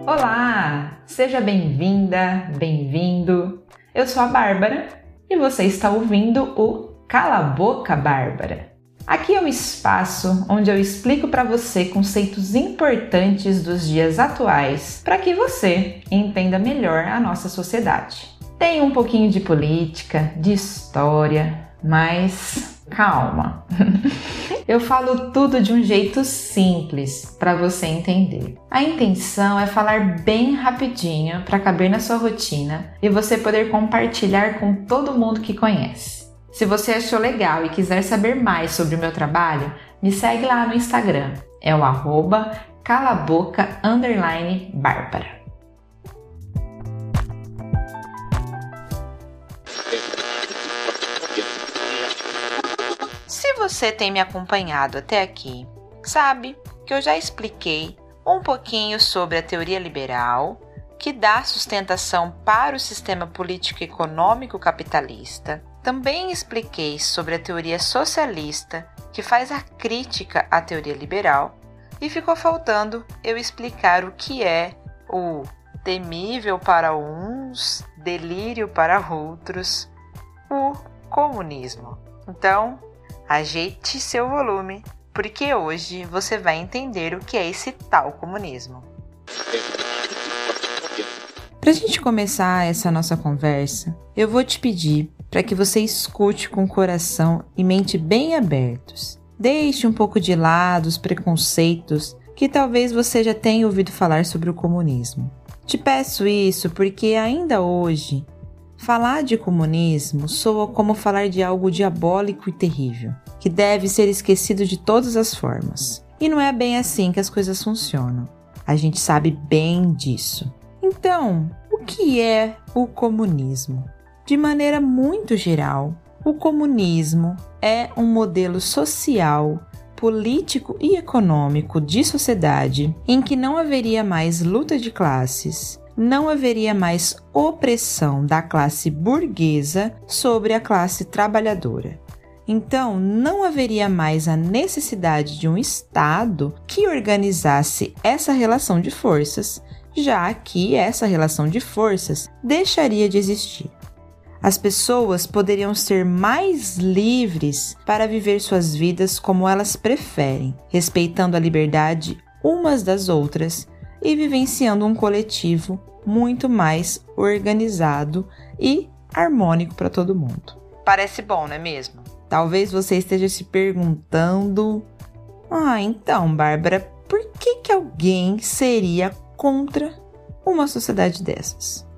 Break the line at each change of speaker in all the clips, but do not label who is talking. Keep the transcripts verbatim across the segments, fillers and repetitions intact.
Olá! Seja bem-vinda, bem-vindo. Eu sou a Bárbara e você está ouvindo o Cala a Boca, Bárbara. Aqui é um espaço onde eu explico para você conceitos importantes dos dias atuais para que você entenda melhor a nossa sociedade. Tem um pouquinho de política, de história, mas calma. Eu falo tudo de um jeito simples para você entender. A intenção é falar bem rapidinho para caber na sua rotina e você poder compartilhar com todo mundo que conhece. Se você achou legal e quiser saber mais sobre o meu trabalho, me segue lá no Instagram. É o arroba calaboca underline Bárbara. Se você tem me acompanhado até aqui, sabe que eu já expliquei um pouquinho sobre a teoria liberal, que dá sustentação para o sistema político-econômico capitalista. Também expliquei sobre a teoria socialista, que faz a crítica à teoria liberal, e ficou faltando eu explicar o que é o temível para uns, delírio para outros, o comunismo. Então, ajeite seu volume, porque hoje você vai entender o que é esse tal comunismo. Para a gente começar essa nossa conversa, eu vou te pedir para que você escute com coração e mente bem abertos. Deixe um pouco de lado os preconceitos que talvez você já tenha ouvido falar sobre o comunismo. Te peço isso porque ainda hoje, falar de comunismo soa como falar de algo diabólico e terrível, que deve ser esquecido de todas as formas. E não é bem assim que as coisas funcionam. A gente sabe bem disso. Então, o que é o comunismo? De maneira muito geral, o comunismo é um modelo social, político e econômico de sociedade em que não haveria mais luta de classes, não haveria mais opressão da classe burguesa sobre a classe trabalhadora. Então, não haveria mais a necessidade de um Estado que organizasse essa relação de forças, já que essa relação de forças deixaria de existir. As pessoas poderiam ser mais livres para viver suas vidas como elas preferem, respeitando a liberdade umas das outras e vivenciando um coletivo muito mais organizado e harmônico para todo mundo. Parece bom, não é mesmo? Talvez você esteja se perguntando: ah, então, Bárbara, por que que alguém seria contra uma sociedade dessas?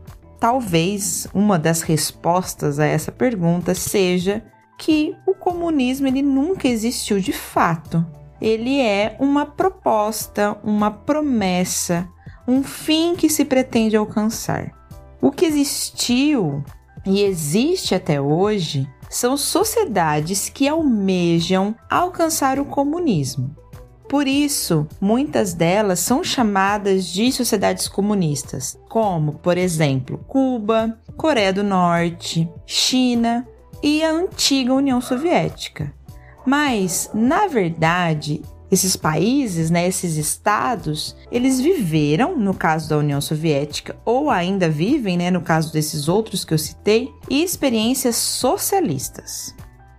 Talvez uma das respostas a essa pergunta seja que o comunismo ele nunca existiu de fato. Ele é uma proposta, uma promessa, um fim que se pretende alcançar. O que existiu e existe até hoje são sociedades que almejam alcançar o comunismo. Por isso, muitas delas são chamadas de sociedades comunistas, como, por exemplo, Cuba, Coreia do Norte, China e a antiga União Soviética. Mas, na verdade, esses países, né, esses estados, eles viveram, no caso da União Soviética, ou ainda vivem, né, no caso desses outros que eu citei, experiências socialistas.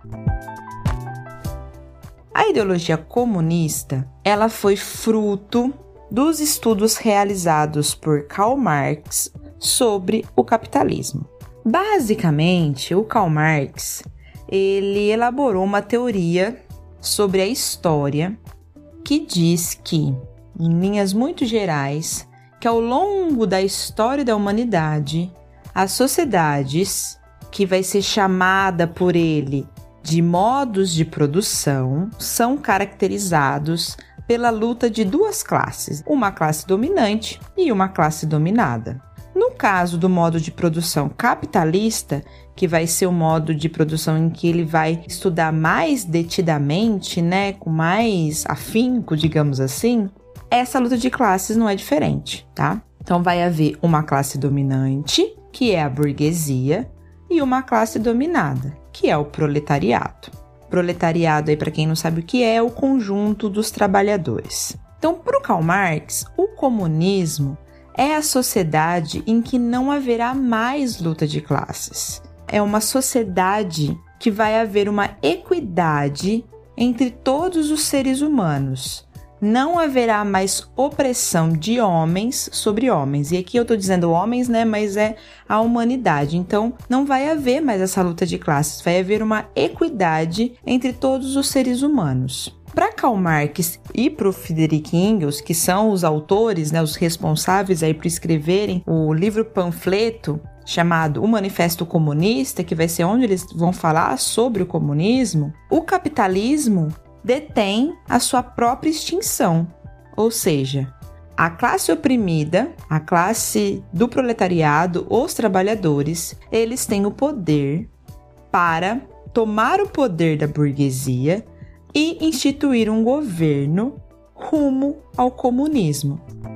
A ideologia comunista, ela foi fruto dos estudos realizados por Karl Marx sobre o capitalismo. Basicamente, o Karl Marx, ele elaborou uma teoria sobre a história que diz que, em linhas muito gerais, que ao longo da história da humanidade, as sociedades, que vai ser chamada por ele de modos de produção, são caracterizados pela luta de duas classes, uma classe dominante e uma classe dominada. No caso do modo de produção capitalista, que vai ser o modo de produção em que ele vai estudar mais detidamente, né, com mais afinco, digamos assim, essa luta de classes não é diferente, tá? Então vai haver uma classe dominante, que é a burguesia, e uma classe dominada, que é o proletariado. Proletariado, aí para quem não sabe o que é, é o conjunto dos trabalhadores. Então, para o Karl Marx, o comunismo é a sociedade em que não haverá mais luta de classes. É uma sociedade que vai haver uma equidade entre todos os seres humanos. Não haverá mais opressão de homens sobre homens. E aqui eu tô dizendo homens, né? Mas é a humanidade. Então, não vai haver mais essa luta de classes. Vai haver uma equidade entre todos os seres humanos. Para Karl Marx e para o Friedrich Engels, que são os autores, né, os responsáveis aí por escreverem o livro panfleto chamado O Manifesto Comunista, que vai ser onde eles vão falar sobre o comunismo, o capitalismo detém a sua própria extinção, ou seja, a classe oprimida, a classe do proletariado, os trabalhadores, eles têm o poder para tomar o poder da burguesia e instituir um governo rumo ao comunismo.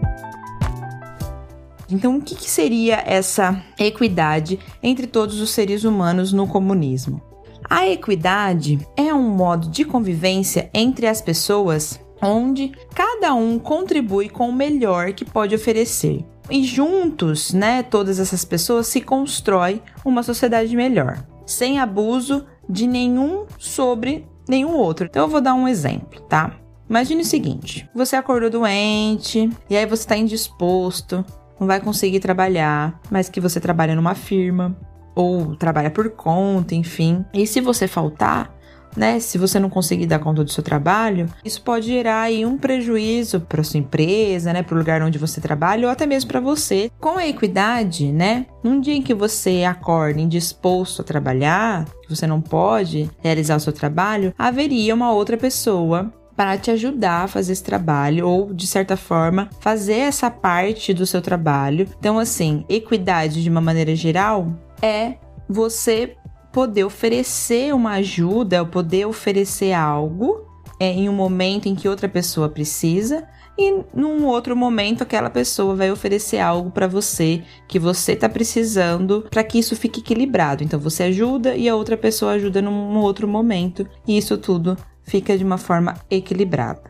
Então, o que, que seria essa equidade entre todos os seres humanos no comunismo? A equidade é um modo de convivência entre as pessoas onde cada um contribui com o melhor que pode oferecer. E juntos, né, todas essas pessoas se constrói uma sociedade melhor, sem abuso de nenhum sobre nenhum outro. Então eu vou dar um exemplo, tá? Imagine o seguinte, você acordou doente e aí você está indisposto, não vai conseguir trabalhar, mas que você trabalha numa firma ou trabalha por conta, enfim. E se você faltar, né, se você não conseguir dar conta do seu trabalho, isso pode gerar aí um prejuízo para sua empresa, né, para o lugar onde você trabalha ou até mesmo para você. Com a equidade, né, num dia em que você acorda indisposto a trabalhar, que você não pode realizar o seu trabalho, haveria uma outra pessoa para te ajudar a fazer esse trabalho ou, de certa forma, fazer essa parte do seu trabalho. Então, assim, equidade de uma maneira geral é você poder oferecer uma ajuda, ou poder oferecer algo é, em um momento em que outra pessoa precisa e num outro momento aquela pessoa vai oferecer algo para você que você está precisando para que isso fique equilibrado. Então você ajuda e a outra pessoa ajuda num, num outro momento e isso tudo fica de uma forma equilibrada.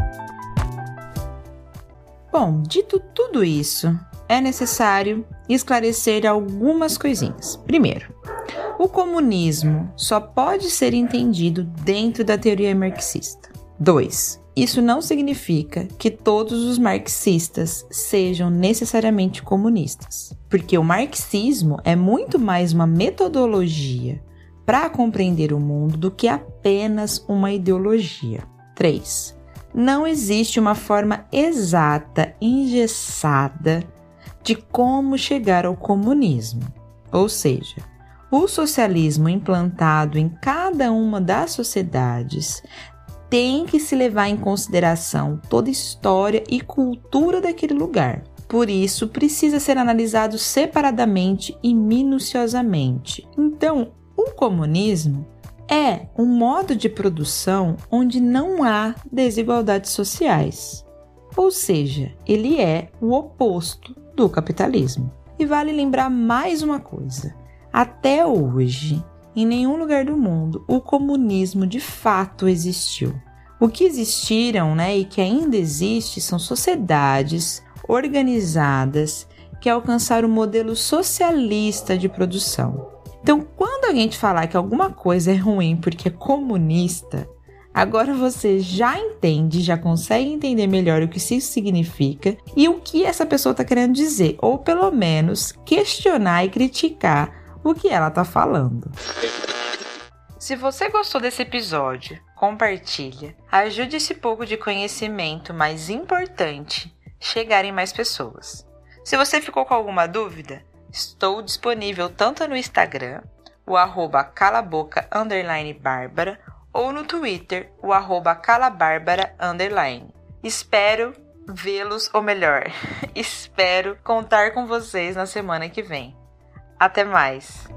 Bom, dito tudo isso, é necessário esclarecer algumas coisinhas. Primeiro, o comunismo só pode ser entendido dentro da teoria marxista. Dois, isso não significa que todos os marxistas sejam necessariamente comunistas, porque o marxismo é muito mais uma metodologia para compreender o mundo do que apenas uma ideologia. Três, não existe uma forma exata, engessada, de como chegar ao comunismo. Ou seja, o socialismo implantado em cada uma das sociedades tem que se levar em consideração toda a história e cultura daquele lugar. Por isso, precisa ser analisado separadamente e minuciosamente. Então, o comunismo é um modo de produção onde não há desigualdades sociais. Ou seja, ele é o oposto do capitalismo. E vale lembrar mais uma coisa. Até hoje, em nenhum lugar do mundo, o comunismo de fato existiu. O que existiram, né, e que ainda existe são sociedades organizadas que alcançaram o modelo socialista de produção. Então, quando alguém te falar que alguma coisa é ruim porque é comunista, agora você já entende, já consegue entender melhor o que isso significa e o que essa pessoa está querendo dizer, ou pelo menos questionar e criticar o que ela está falando. Se você gostou desse episódio, compartilha. Ajude esse pouco de conhecimento mais importante chegar em mais pessoas. Se você ficou com alguma dúvida, estou disponível tanto no Instagram, o arroba calaboca underline bárbara, ou no Twitter, o arroba calabárbara underline. Espero vê-los, ou melhor, espero contar com vocês na semana que vem. Até mais!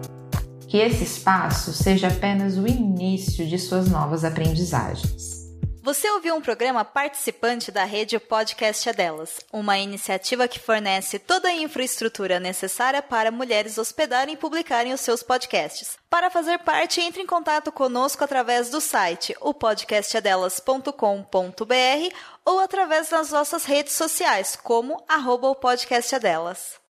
Que esse espaço seja apenas o início de suas novas aprendizagens.
Você ouviu um programa participante da rede Podcast é Delas, uma iniciativa que fornece toda a infraestrutura necessária para mulheres hospedarem e publicarem os seus podcasts. Para fazer parte, entre em contato conosco através do site o podcast é delas ponto com ponto b r ou através das nossas redes sociais, como arroba o podcast é delas.